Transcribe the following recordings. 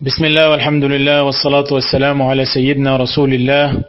بسم الله والحمد لله والصلاة والسلام على سيدنا رسول الله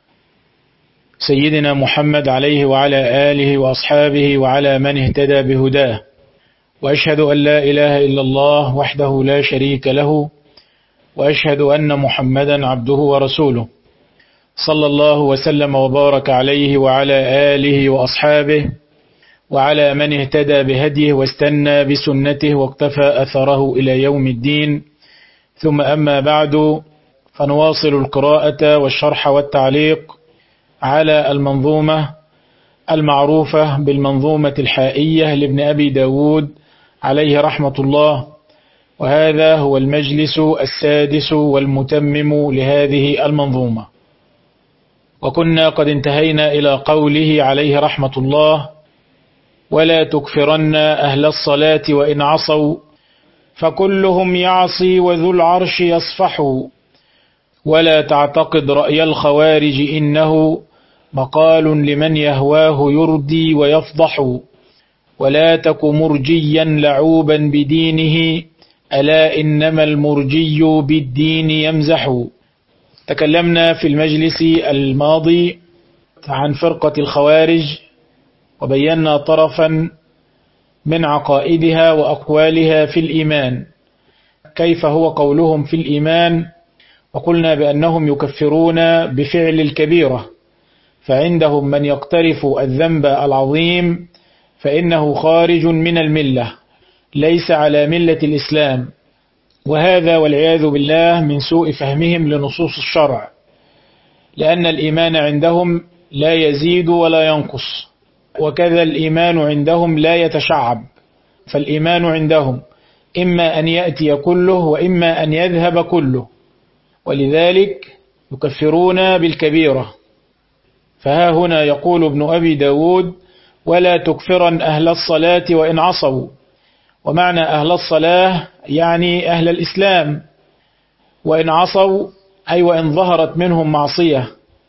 سيدنا محمد عليه وعلى آله وأصحابه وعلى من اهتدى بهداه، وأشهد أن لا إله إلا الله وحده لا شريك له، وأشهد أن محمدا عبده ورسوله، صلى الله وسلم وبارك عليه وعلى آله وأصحابه وعلى من اهتدى بهديه واستنى بسنته واقتفى أثره إلى يوم الدين. ثم أما بعد، فنواصل القراءة والشرح والتعليق على المنظومة المعروفة بالمنظومة الحائية لابن أبي داود عليه رحمة الله، وهذا هو المجلس السادس والمتمم لهذه المنظومة. وكنا قد انتهينا إلى قوله عليه رحمة الله: ولا تكفرن أهل الصلاة وإن عصوا فكلهم يعصي وذو العرش يصفح، ولا تعتقد رأي الخوارج إنه مقال لمن يهواه يردي ويفضح، ولا تك مرجيا لعوبا بدينه ألا إنما المرجي بالدين يمزح. تكلمنا في المجلس الماضي عن فرقة الخوارج وبينا طرفا من عقائدها وأقوالها في الإيمان، كيف هو قولهم في الإيمان، وقلنا بأنهم يكفرون بفعل الكبيرة، فعندهم من يقترف الذنب العظيم فإنه خارج من الملة، ليس على ملة الإسلام، وهذا والعياذ بالله من سوء فهمهم لنصوص الشرع، لأن الإيمان عندهم لا يزيد ولا ينقص، وكذا الإيمان عندهم لا يتشعب، فالإيمان عندهم إما أن يأتي كله وإما أن يذهب كله، ولذلك يكفرون بالكبيرة. فها هنا يقول ابن أبي داود: ولا تكفرن أهل الصلاة وإن عصوا، ومعنى أهل الصلاة يعني أهل الإسلام، وإن عصوا أي وإن ظهرت منهم معصية،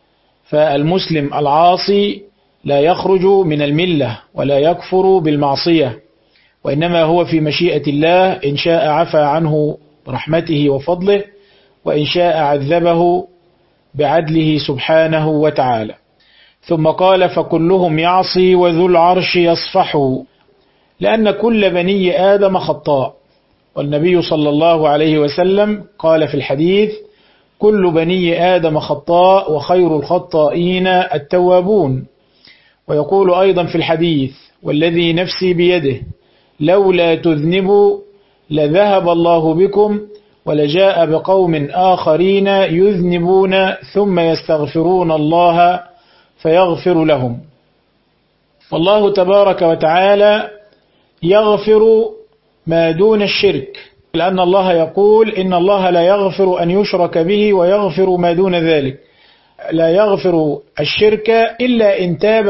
فالمسلم العاصي لا يخرج من الملة ولا يكفر بالمعصية، وإنما هو في مشيئة الله، إن شاء عفى عنه برحمته وفضله، وإن شاء عذبه بعدله سبحانه وتعالى. ثم قال: فكلهم يعصي وذو العرش يصفح، لأن كل بني آدم خطاء، والنبي صلى الله عليه وسلم قال في الحديث: كل بني آدم خطاء وخير الخطائين التوابون. ويقول أيضا في الحديث: والذي نفسي بيده لولا تذنبوا لذهب الله بكم ولجاء بقوم آخرين يذنبون ثم يستغفرون الله فيغفر لهم. والله تبارك وتعالى يغفر ما دون الشرك، لأن الله يقول: إن الله لا يغفر أن يشرك به ويغفر ما دون ذلك، لا يغفر الشرك إلا إن تاب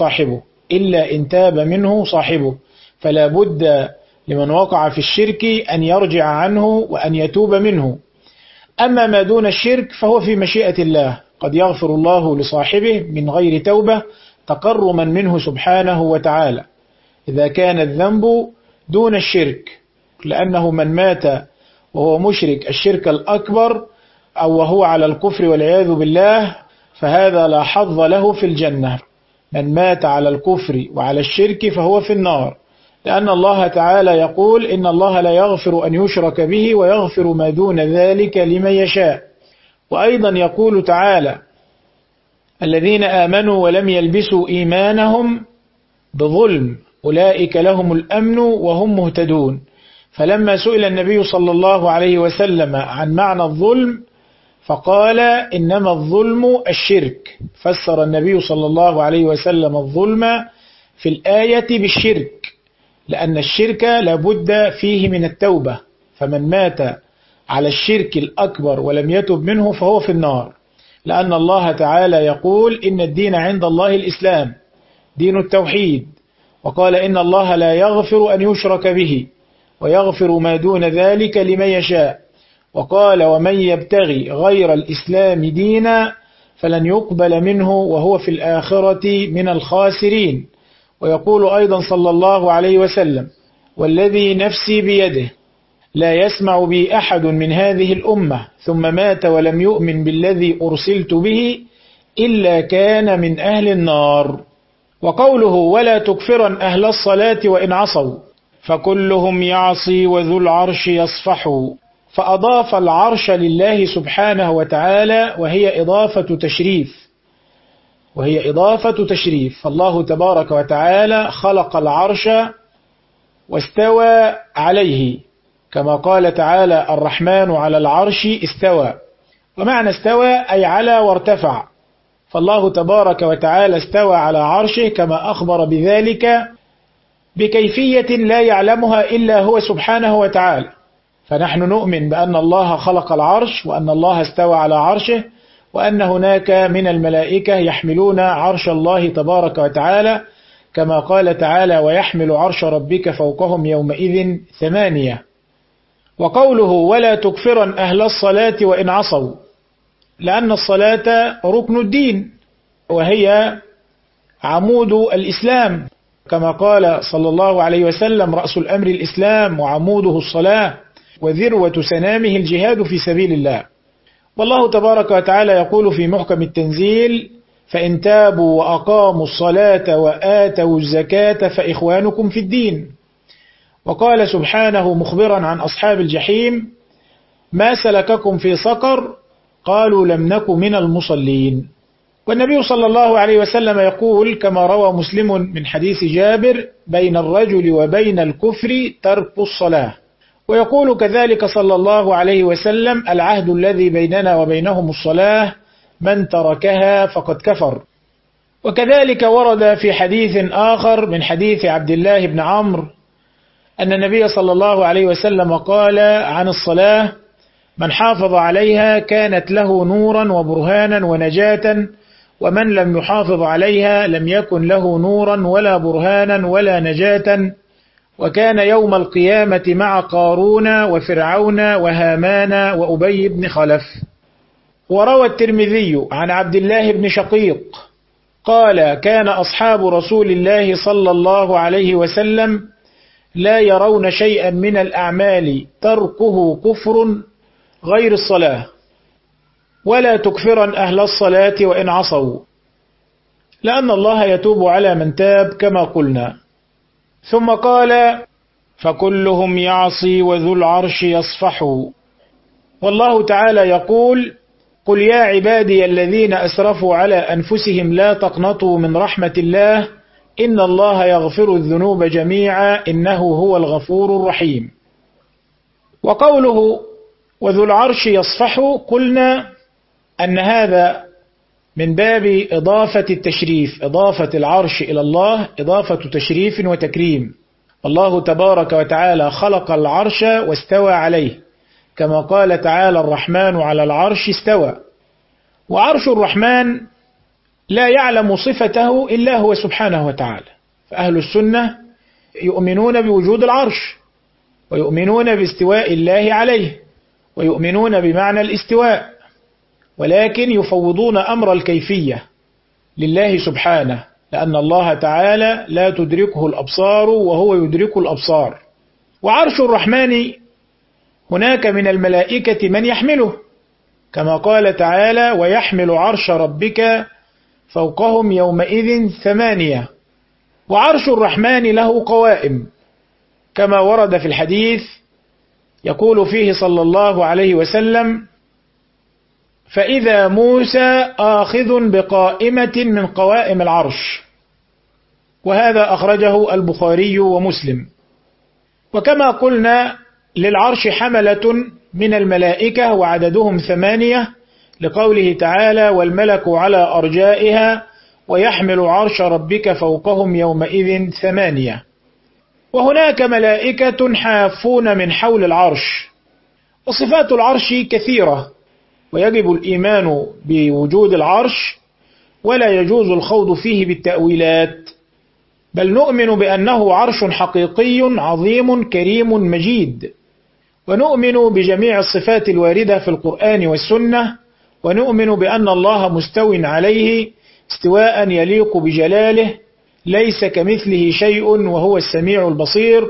منه صاحبه، فلا بد لمن وقع في الشرك أن يرجع عنه وأن يتوب منه. أما ما دون الشرك فهو في مشيئة الله، قد يغفر الله لصاحبه من غير توبة تقرما منه سبحانه وتعالى إذا كان الذنب دون الشرك، لأنه من مات وهو مشرك الشرك الأكبر أو وهو على الكفر والعياذ بالله فهذا لا حظ له في الجنة. من مات على الكفر وعلى الشرك فهو في النار، لأن الله تعالى يقول: إن الله لا يغفر أن يشرك به ويغفر ما دون ذلك لمن يشاء. وأيضا يقول تعالى: الذين آمنوا ولم يلبسوا إيمانهم بظلم أولئك لهم الأمن وهم مهتدون. فلما سئل النبي صلى الله عليه وسلم عن معنى الظلم فقال: إنما الظلم الشرك. فسر النبي صلى الله عليه وسلم الظلم في الآية بالشرك، لأن الشرك لابد فيه من التوبة، فمن مات على الشرك الأكبر ولم يتب منه فهو في النار، لأن الله تعالى يقول: إن الدين عند الله الإسلام، دين التوحيد، وقال: إن الله لا يغفر أن يشرك به ويغفر ما دون ذلك لمن يشاء، وقال: ومن يبتغي غير الإسلام دينا فلن يقبل منه وهو في الآخرة من الخاسرين. ويقول أيضا صلى الله عليه وسلم: والذي نفسي بيده لا يسمع بي أحد من هذه الأمة ثم مات ولم يؤمن بالذي أرسلت به إلا كان من أهل النار. وقوله ولا تكفرن أهل الصلاة وإن عصوا فكلهم يعصي وذو العرش يصفح، فأضاف العرش لله سبحانه وتعالى وهي إضافة تشريف. فالله تبارك وتعالى خلق العرش واستوى عليه، كما قال تعالى الرحمن على العرش استوى، ومعنى استوى أي على وارتفع. فالله تبارك وتعالى استوى على عرشه كما أخبر بذلك بكيفية لا يعلمها إلا هو سبحانه وتعالى. فنحن نؤمن بأن الله خلق العرش، وأن الله استوى على عرشه، وأن هناك من الملائكة يحملون عرش الله تبارك وتعالى، كما قال تعالى ويحمل عرش ربك فوقهم يومئذ 8. وقوله ولا تكفرن أهل الصلاة وإن عصوا، لأن الصلاة ركن الدين وهي عمود الإسلام، كما قال صلى الله عليه وسلم رأس الأمر الإسلام وعموده الصلاة وذروة سنامه الجهاد في سبيل الله. والله تبارك وتعالى يقول في محكم التنزيل فإن تابوا وأقاموا الصلاة وآتوا الزكاة فإخوانكم في الدين. وقال سبحانه مخبرا عن أصحاب الجحيم ما سلككم في سقر قالوا لم نك من المصلين. والنبي صلى الله عليه وسلم يقول كما روى مسلم من حديث جابر بين الرجل وبين الكفر ترك الصلاة. ويقول كذلك صلى الله عليه وسلم العهد الذي بيننا وبينهم الصلاة من تركها فقد كفر. وكذلك ورد في حديث آخر من حديث عبد الله بن عمرو أن النبي صلى الله عليه وسلم قال عن الصلاة من حافظ عليها كانت له نورا وبرهانا ونجاة، ومن لم يحافظ عليها لم يكن له نورا ولا برهانا ولا نجاة، وكان يوم القيامة مع قارون وفرعون وهامان وأبي بن خلف. وروى الترمذي عن عبد الله بن شقيق قال كان أصحاب رسول الله صلى الله عليه وسلم لا يرون شيئا من الأعمال تركه كفر غير الصلاة. ولا تكفرن أهل الصلاة وإن عصوا، لأن الله يتوب على من تاب كما قلنا. ثم قال فكلهم يعصي وذو العرش يصفح. والله تعالى يقول قل يا عبادي الذين أسرفوا على أنفسهم لا تقنطوا من رحمة الله إن الله يغفر الذنوب جميعا إنه هو الغفور الرحيم. وقوله وذو العرش يصفح قلنا أن هذا من باب إضافة التشريف، إضافة العرش إلى الله إضافة تشريف وتكريم. الله تبارك وتعالى خلق العرش واستوى عليه، كما قال تعالى الرحمن على العرش استوى. وعرش الرحمن لا يعلم صفته إلا هو سبحانه وتعالى. فأهل السنة يؤمنون بوجود العرش، ويؤمنون باستواء الله عليه، ويؤمنون بمعنى الاستواء، ولكن يفوضون أمر الكيفية لله سبحانه، لأن الله تعالى لا تدركه الأبصار وهو يدرك الأبصار. وعرش الرحمن هناك من الملائكة من يحمله، كما قال تعالى ويحمل عرش ربك فوقهم يومئذ 8. وعرش الرحمن له قوائم، كما ورد في الحديث يقول فيه صلى الله عليه وسلم فإذا موسى آخذ بقائمة من قوائم العرش، وهذا أخرجه البخاري ومسلم. وكما قلنا للعرش حملة من الملائكة وعددهم 8، لقوله تعالى والملك على أرجائها ويحمل عرش ربك فوقهم يومئذ 8. وهناك ملائكة حافون من حول العرش. وصفات العرش كثيرة، ويجب الإيمان بوجود العرش، ولا يجوز الخوض فيه بالتأويلات، بل نؤمن بأنه عرش حقيقي عظيم كريم مجيد، ونؤمن بجميع الصفات الواردة في القرآن والسنة، ونؤمن بأن الله مستو عليه استواء يليق بجلاله، ليس كمثله شيء وهو السميع البصير،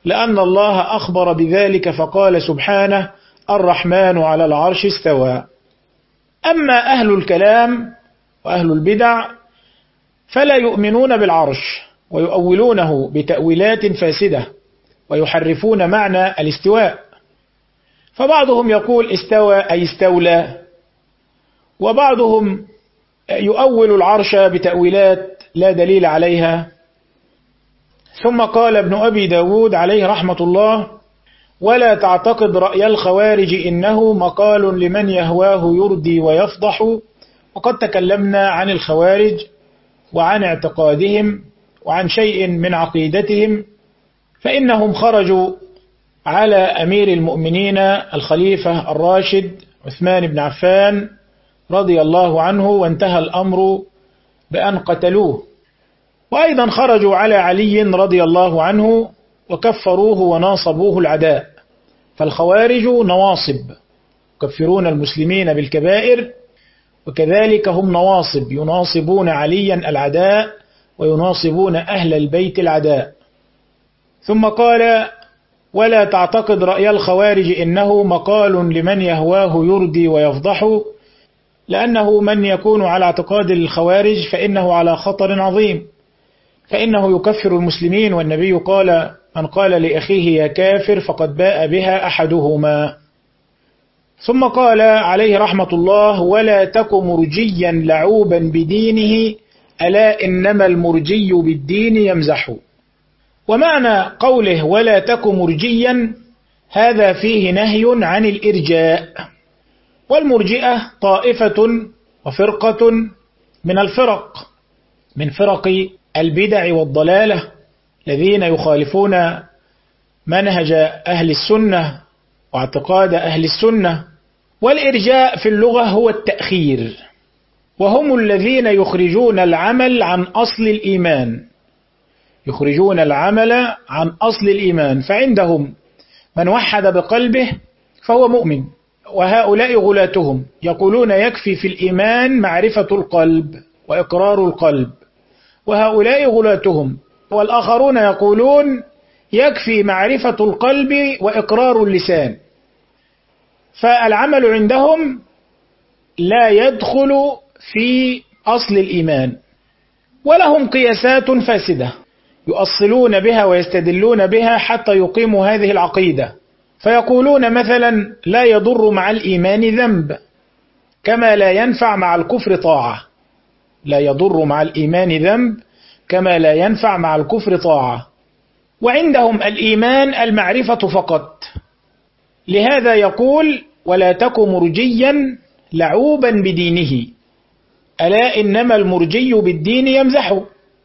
لأن الله أخبر بذلك فقال سبحانه: الرحمن على العرش استوى. أما أهل الكلام وأهل البدع فلا يؤمنون بالعرش، ويؤولونه بتأويلات فاسدة، ويحرفون معنى الاستواء. فبعضهم يقول استوى أي استولى، وبعضهم يؤول العرش بتأويلات لا دليل عليها. ثم قال ابن أبي داود عليه رحمة الله: ولا تعتقد رأي الخوارج إنه مقال لمن يهواه يردي ويفضح. وقد تكلمنا عن الخوارج وعن اعتقادهم وعن شيء من عقيدتهم، فإنهم خرجوا على أمير المؤمنين الخليفة الراشد عثمان بن عفان رضي الله عنه، وانتهى الأمر بأن قتلوه. وأيضا خرجوا على علي رضي الله عنه وكفروه وناصبوه العداء. فالخوارج نواصب، يكفرون المسلمين بالكبائر، وكذلك هم نواصب، يناصبون عليا العداء ويناصبون أهل البيت العداء. ثم قال: ولا تعتقد رأي الخوارج إنه مقال لمن يهواه يردي ويفضح، لأنه من يكون على اعتقاد الخوارج فإنه على خطر عظيم، فإنه يكفر المسلمين، والنبي قال: من قال لأخيه يا كافر فقد باء بها أحدهما. ثم قال عليه رحمة الله: ولا تك مرجيا لعوبا بدينه، ألا إنما المرجي بالدين يمزح. ومعنى قوله ولا تك مرجيا هذا فيه نهي عن الإرجاء. والمرجئة طائفة وفرقة من فرق البدع والضلالة، الذين يخالفون منهج أهل السنة واعتقاد أهل السنة. والإرجاء في اللغة هو التأخير، وهم الذين يخرجون العمل عن أصل الإيمان، يخرجون العمل عن أصل الإيمان. فعندهم من وحد بقلبه فهو مؤمن، وهؤلاء غلاتهم يقولون يكفي في الإيمان معرفة القلب وإقرار القلب، وهؤلاء غلاتهم. والآخرون يقولون يكفي معرفة القلب وإقرار اللسان. فالعمل عندهم لا يدخل في أصل الإيمان. ولهم قياسات فاسدة يؤصلون بها ويستدلون بها حتى يقيموا هذه العقيدة. فيقولون مثلا لا يضر مع الإيمان ذنب كما لا ينفع مع الكفر طاعة، لا يضر مع الإيمان ذنب كما لا ينفع مع الكفر طاعة. وعندهم الإيمان المعرفة فقط. لهذا يقول ولا تك مرجيا لعوبا بدينه، ألا إنما المرجي بالدين يمزح.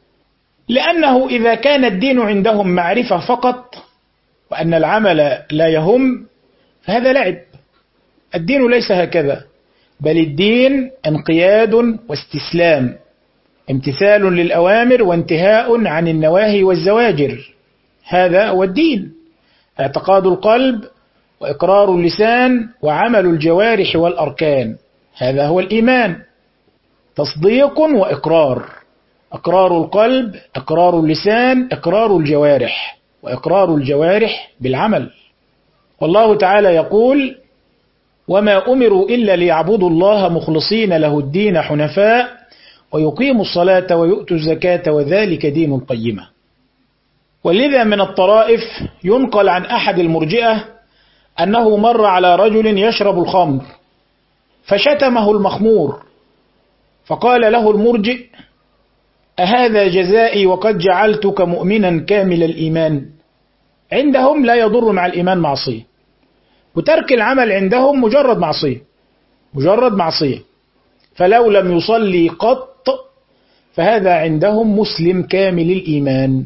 لأنه إذا كان الدين عندهم معرفة فقط وأن العمل لا يهم فهذا لعب. الدين ليس هكذا، بل الدين انقياد واستسلام، امتثال للأوامر وانتهاء عن النواهي والزواجر. هذا هو الدين، اعتقاد القلب وإقرار اللسان وعمل الجوارح والأركان، هذا هو الإيمان. تصديق وإقرار، إقرار القلب، إقرار اللسان، إقرار الجوارح، وإقرار الجوارح بالعمل. والله تعالى يقول وما أمروا إلا ليعبدوا الله مخلصين له الدين حنفاء ويقيموا الصلاة ويؤتوا الزكاة وذلك دين القيمة. ولذا من الطرائف ينقل عن أحد المرجئة أنه مر على رجل يشرب الخمر فشتمه المخمور، فقال له المرجئ أهذا جزائي وقد جعلتك مؤمنا كامل الإيمان؟ عندهم لا يضر مع الإيمان معصية، وترك العمل عندهم مجرد معصية، مجرد معصية. فلو لم يصلي قط فهذا عندهم مسلم كامل الإيمان.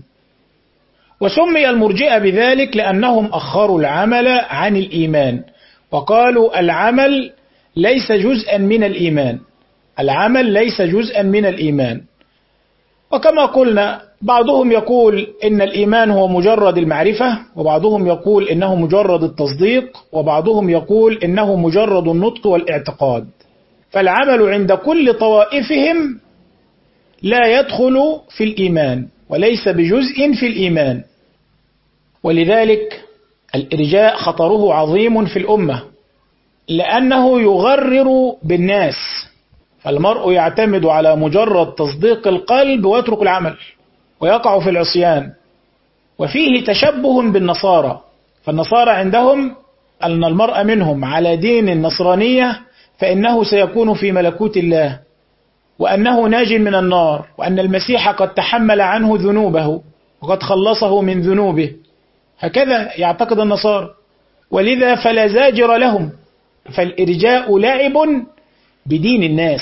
وسمي المرجئة بذلك لأنهم أخروا العمل عن الإيمان، وقالوا العمل ليس جزءا من الإيمان، العمل ليس جزءا من الإيمان. وكما قلنا بعضهم يقول إن الإيمان هو مجرد المعرفة، وبعضهم يقول إنه مجرد التصديق، وبعضهم يقول إنه مجرد النطق والاعتقاد. فالعمل عند كل طوائفهم لا يدخل في الإيمان وليس بجزء في الإيمان. ولذلك الإرجاء خطره عظيم في الأمة، لأنه يغرر بالناس، فالمرء يعتمد على مجرد تصديق القلب ويترك العمل ويقع في العصيان. وفيه تشبه بالنصارى، فالنصارى عندهم أن المرء منهم على دين النصرانية فإنه سيكون في ملكوت الله، وأنه ناج من النار، وأن المسيح قد تحمل عنه ذنوبه وقد خلصه من ذنوبه، هكذا يعتقد النصارى، ولذا فلا زاجر لهم. فالإرجاء لعب بدين الناس.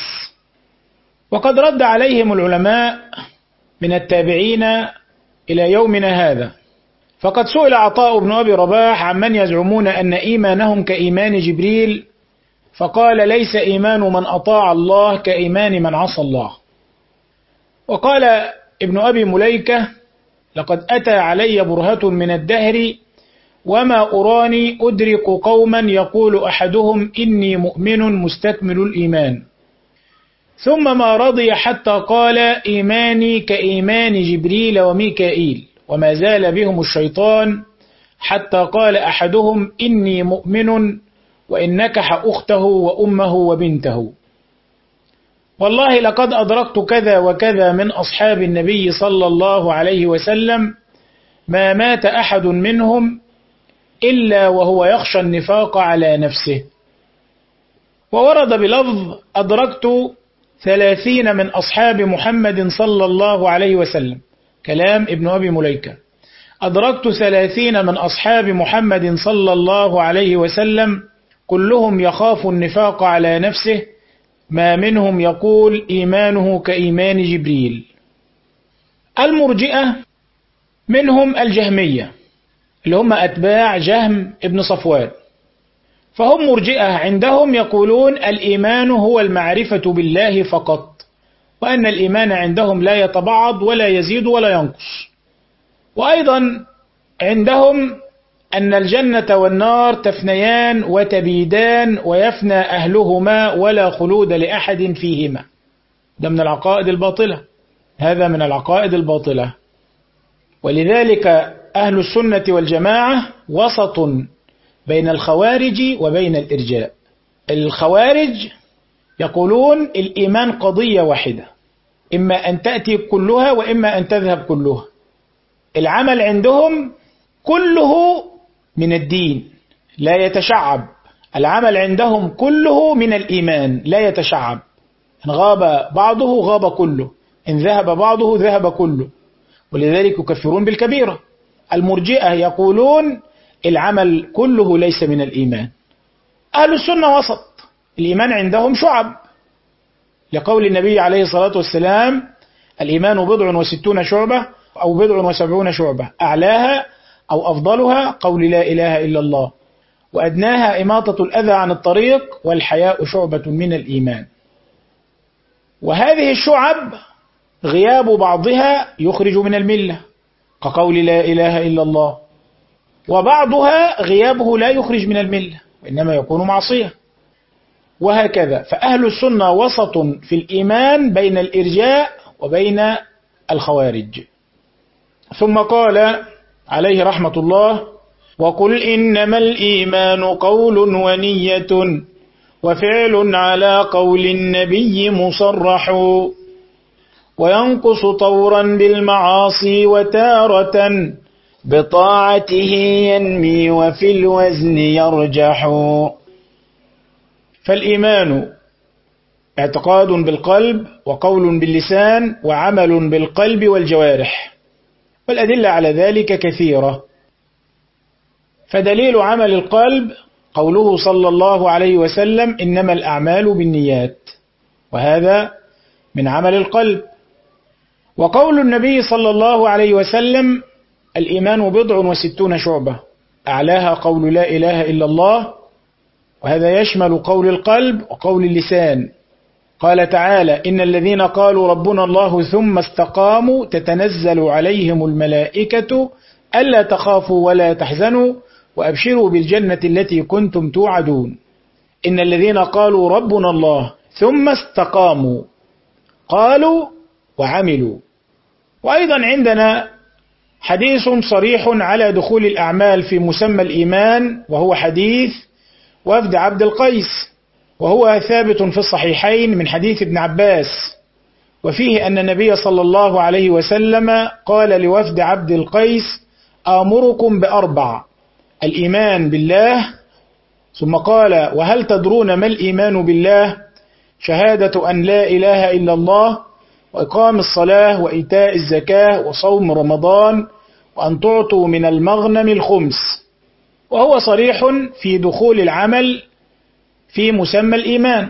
وقد رد عليهم العلماء من التابعين إلى يومنا هذا، فقد سئل عطاء بن أبي رباح عمن يزعمون أن إيمانهم كإيمان جبريل، فقال: ليس إيمان من أطاع الله كإيمان من عصى الله. وقال ابن أبي مليكة: لقد أتى علي برهة من الدهر وما أراني أدرك قوما يقول أحدهم إني مؤمن مستكمل الإيمان، ثم ما رضي حتى قال إيماني كإيمان جبريل وميكائيل، وما زال بهم الشيطان حتى قال أحدهم إني مؤمن وإن نكح أخته وأمه وبنته. والله لقد أدركت كذا وكذا من أصحاب النبي صلى الله عليه وسلم ما مات أحد منهم إلا وهو يخشى النفاق على نفسه. وورد بلفظ: أدركت 30 من أصحاب محمد صلى الله عليه وسلم، كلام ابن أبي مليكة. أدركت 30 من أصحاب محمد صلى الله عليه وسلم كلهم يخاف النفاق على نفسه، ما منهم يقول إيمانه كإيمان جبريل. المرجئة منهم الجهمية اللي هم أتباع جهم ابن صفوان، فهم مرجئة عندهم يقولون الإيمان هو المعرفة بالله فقط، وأن الإيمان عندهم لا يتبعض ولا يزيد ولا ينقص. وأيضا عندهم أن الجنة والنار تفنيان وتبيدان ويفنى أهلهما ولا خلود لأحد فيهما. ده من العقائد الباطلة، هذا من العقائد الباطلة. ولذلك أهل السنة والجماعة وسط بين الخوارج وبين الإرجاء. الخوارج يقولون الإيمان قضية واحدة، إما أن تأتي كلها وإما أن تذهب كلها. العمل عندهم كله من الدين لا يتشعب، العمل عندهم كله من الإيمان لا يتشعب، إن غاب بعضه غاب كله، إن ذهب بعضه ذهب كله، ولذلك يكفرون بالكبيرة. المرجئة يقولون العمل كله ليس من الإيمان. أهل السنة وسط، الإيمان عندهم شعب، لقول النبي عليه الصلاة والسلام: الإيمان 60 شعبة أو 70 شعبة، أعلاها أو أفضلها قول لا إله إلا الله، وأدناها إماطة الأذى عن الطريق، والحياء شعبة من الإيمان. وهذه الشعب غياب بعضها يخرج من الملة كقول لا إله إلا الله، وبعضها غيابه لا يخرج من الملة وإنما يكون معصية، وهكذا. فأهل السنة وسط في الإيمان بين الإرجاء وبين الخوارج. ثم قال عليه رحمة الله: وقل إنما الإيمان قول ونية وفعل على قول النبي مصرح، وينقص طورا بالمعاصي وتارة بطاعته ينمي وفي الوزن يرجح. فالإيمان اعتقاد بالقلب وقول باللسان وعمل بالقلب والجوارح، والأدلة على ذلك كثيرة. فدليل عمل القلب قوله صلى الله عليه وسلم: إنما الأعمال بالنيات، وهذا من عمل القلب. وقول النبي صلى الله عليه وسلم: الإيمان 60 شعبة، أعلاها قول لا إله إلا الله، وهذا يشمل قول القلب وقول اللسان. قال تعالى: إن الذين قالوا ربنا الله ثم استقاموا تتنزل عليهم الملائكة ألا تخافوا ولا تحزنوا وأبشروا بالجنة التي كنتم توعدون. إن الذين قالوا ربنا الله ثم استقاموا، قالوا وعملوا. وأيضا عندنا حديث صريح على دخول الأعمال في مسمى الإيمان، وهو حديث وفد عبد القيس، وهو ثابت في الصحيحين من حديث ابن عباس، وفيه أن النبي صلى الله عليه وسلم قال لوفد عبد القيس: آمركم بأربع: الإيمان بالله، ثم قال: وهل تدرون ما الإيمان بالله؟ شهادة أن لا إله إلا الله، وإقام الصلاة، وإيتاء الزكاة، وصوم رمضان، وأن تعطوا من المغنم الخمس. وهو صريح في دخول العمل في مسمى الإيمان.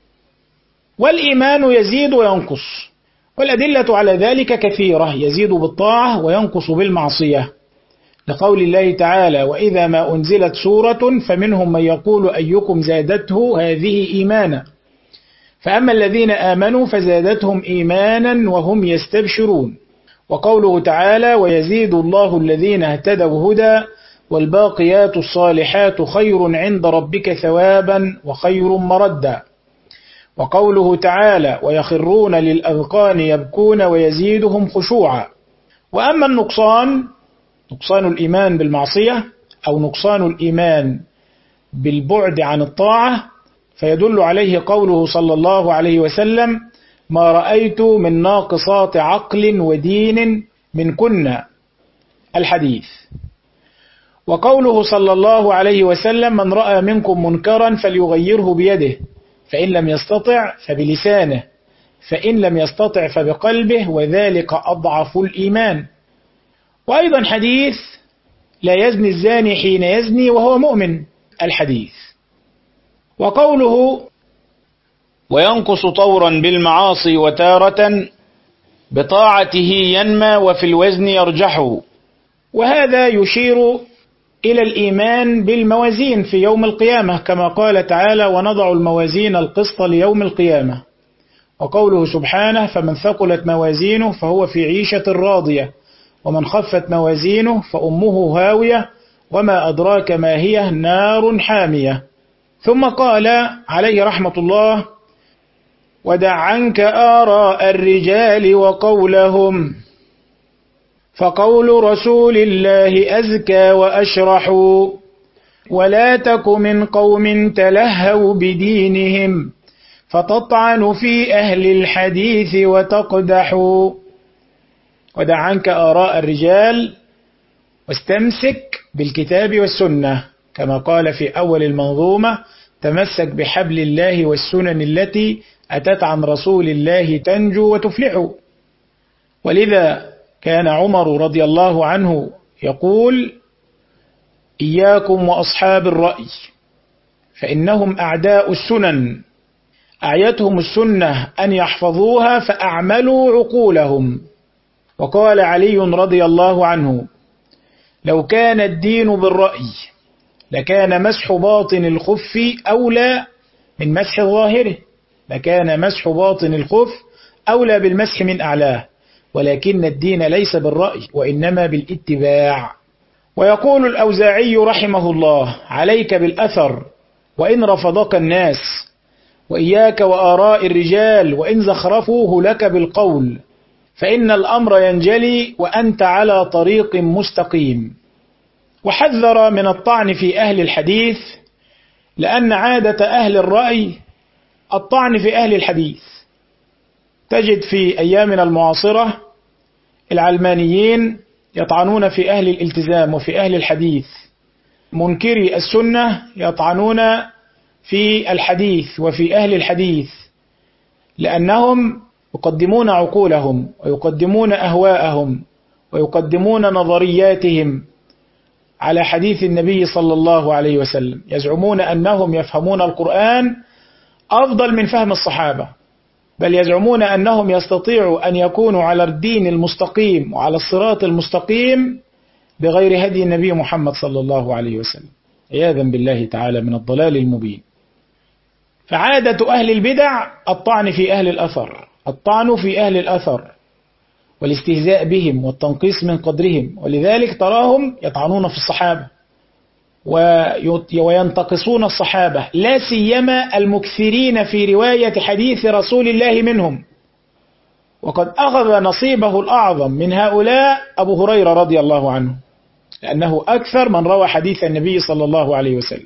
والإيمان يزيد وينقص، والأدلة على ذلك كثيرة، يزيد بالطاعة وينقص بالمعصية، لقول الله تعالى: وإذا ما أنزلت سورة فمنهم من يقول أيكم زادته هذه إيمانا، فأما الذين آمنوا فزادتهم إيمانا وهم يستبشرون. وقوله تعالى: ويزيد الله الذين اهتدوا هدى والباقيات الصالحات خير عند ربك ثوابا وخير مردا. وقوله تعالى: ويخرون للأذقان يبكون ويزيدهم خشوعا. وأما النقصان، نقصان الإيمان بالمعصية أو نقصان الإيمان بالبعد عن الطاعة، فيدل عليه قوله صلى الله عليه وسلم: ما رأيت من ناقصات عقل ودين منكن، الحديث. وقوله صلى الله عليه وسلم: من رأى منكم منكرا فليغيره بيده، فإن لم يستطع فبلسانه، فإن لم يستطع فبقلبه، وذلك أضعف الإيمان. وأيضا حديث: لا يزني الزاني حين يزني وهو مؤمن، الحديث. وقوله: وينقص طورا بالمعاصي وتارة بطاعته ينمى وفي الوزن يرجح. وهذا يشير إلى الإيمان بالموازين في يوم القيامة، كما قال تعالى: ونضع الموازين القسط ليوم القيامة. وقوله سبحانه: فمن ثقلت موازينه فهو في عيشة راضية، ومن خفت موازينه فأمه هاوية، وما أدراك ما هي، نار حامية. ثم قال عليه رحمة الله: ودع عنك آراء الرجال وقولهم، فقول رسول الله أزكى وأشرح، ولا تك من قوم تلهوا بدينهم فتطعن في أهل الحديث وتقدح. ودع عنك آراء الرجال، واستمسك بالكتاب والسنة، كما قال في أول المنظومة: تمسك بحبل الله والسنن التي أتت عن رسول الله تنجو وتفلح. ولذا كان عمر رضي الله عنه يقول: إياكم وأصحاب الرأي فإنهم أعداء السنن، أعيتهم السنة أن يحفظوها فأعملوا عقولهم. وقال علي رضي الله عنه: لو كان الدين بالرأي لكان مسح باطن الخف أولى من مسح ظاهره، لكان مسح باطن الخف أولى بالمسح من أعلاه، ولكن الدين ليس بالرأي وإنما بالاتباع. ويقول الأوزاعي رحمه الله: عليك بالأثر وإن رفضك الناس، وإياك وآراء الرجال وإن زخرفوه لك بالقول، فإن الأمر ينجلي وأنت على طريق مستقيم. وحذر من الطعن في أهل الحديث، لأن عادة أهل الرأي الطعن في أهل الحديث. تجد في أيامنا المعاصرة العلمانيين يطعنون في أهل الالتزام وفي أهل الحديث، منكري السنة يطعنون في الحديث وفي أهل الحديث، لأنهم يقدمون عقولهم ويقدمون أهواءهم ويقدمون نظرياتهم على حديث النبي صلى الله عليه وسلم، يزعمون أنهم يفهمون القرآن أفضل من فهم الصحابة، بل يزعمون أنهم يستطيعوا أن يكونوا على الدين المستقيم وعلى الصراط المستقيم بغير هدي النبي محمد صلى الله عليه وسلم، عياذا بالله تعالى من الضلال المبين. فعادة أهل البدع الطعن في أهل الأثر، الطعن في أهل الأثر والاستهزاء بهم والتنقيص من قدرهم، ولذلك تراهم يطعنون في الصحابة وينتقصون الصحابة، لا سيما المكثرين في رواية حديث رسول الله منهم. وقد أخذ نصيبه الأعظم من هؤلاء أبو هريرة رضي الله عنه، لأنه أكثر من روى حديث النبي صلى الله عليه وسلم.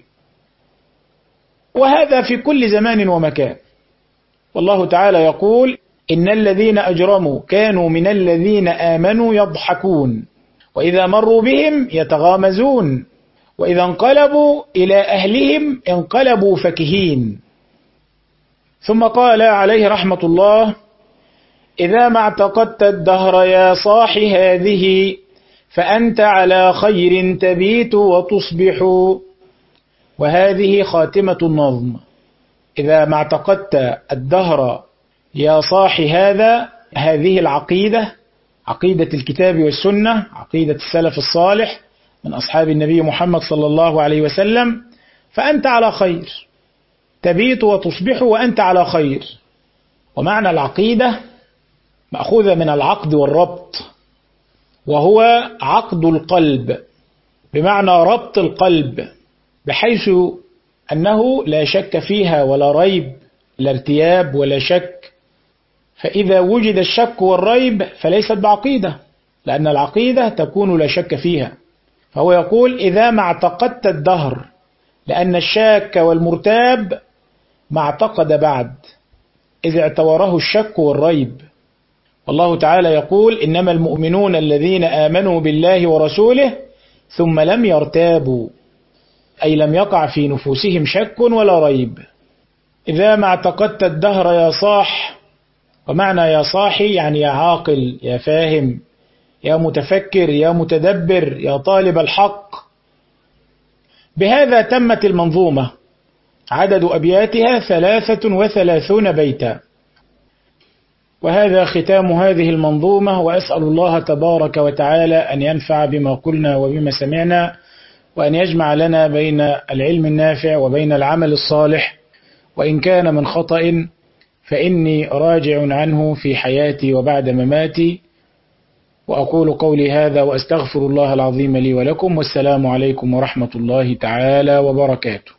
وهذا في كل زمان ومكان. والله تعالى يقول: إن الذين أجرموا كانوا من الذين آمنوا يضحكون وإذا مروا بهم يتغامزون وإذا انقلبوا إلى أهلهم انقلبوا فكهين. ثم قال عليه رحمة الله: إذا ما اعتقدت الدهر يا صاح هذه فأنت على خير تبيت وتصبح. وهذه خاتمة النظم: إذا ما اعتقدت الدهر يا صاح هذه العقيدة، عقيدة الكتاب والسنة، عقيدة السلف الصالح من أصحاب النبي محمد صلى الله عليه وسلم، فأنت على خير تبيت وتصبح وأنت على خير. ومعنى العقيدة مأخوذة من العقد والربط، وهو عقد القلب، بمعنى ربط القلب بحيث أنه لا شك فيها ولا ريب، لا ارتياب ولا شك. فإذا وجد الشك والريب فليست بعقيدة، لأن العقيدة تكون لا شك فيها. فهو يقول: إذا ما اعتقدت الدهر، لأن الشاك والمرتاب ما اعتقد بعد، إذ اعتوره الشك والريب. والله تعالى يقول: إنما المؤمنون الذين آمنوا بالله ورسوله ثم لم يرتابوا، أي لم يقع في نفوسهم شك ولا ريب. إذا ما اعتقدت الدهر يا صاح، ومعنى يا صاحي يعني يا عاقل، يا فاهم، يا متفكر، يا متدبر، يا طالب الحق. بهذا تمت المنظومة، عدد أبياتها 33 بيتا. وهذا ختام هذه المنظومة، وأسأل الله تبارك وتعالى أن ينفع بما قلنا وبما سمعنا، وأن يجمع لنا بين العلم النافع وبين العمل الصالح، وإن كان من خطأ فإني راجع عنه في حياتي وبعد مماتي. وأقول قولي هذا وأستغفر الله العظيم لي ولكم، والسلام عليكم ورحمة الله تعالى وبركاته.